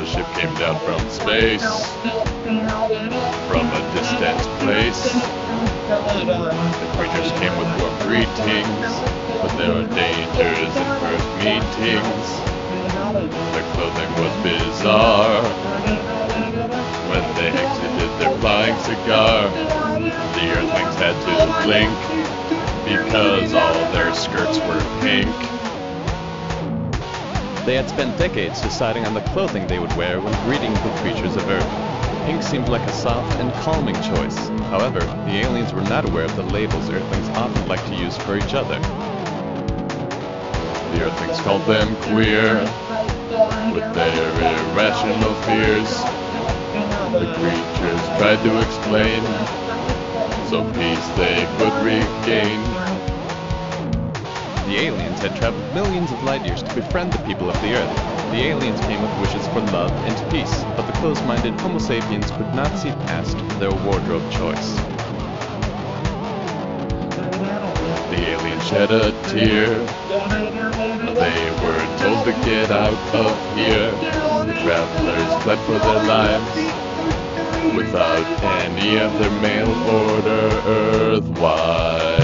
ship came down from space, from a distant place. The creatures came with warm greetings, but there are dangers in Earth meetings. Their clothing was bizarre. When they exited their flying cigar, the Earthlings had to blink, because all their skirts were pink. They had spent decades deciding on the clothing they would wear when greeting the creatures of Earth. Pink seemed like a soft and calming choice. However, the aliens were not aware of the labels Earthlings often like to use for each other. The Earthlings called them queer, with their irrational fears. The creatures tried to explain, so peace they could regain. The aliens had traveled millions of light years to befriend the people of the Earth. The aliens came with wishes for love and peace, but the closed-minded Homo sapiens could not see past their wardrobe choice. The aliens shed a tear. They were told to get out of here. The travelers fled for their lives, without any of their mail order Earth-wide.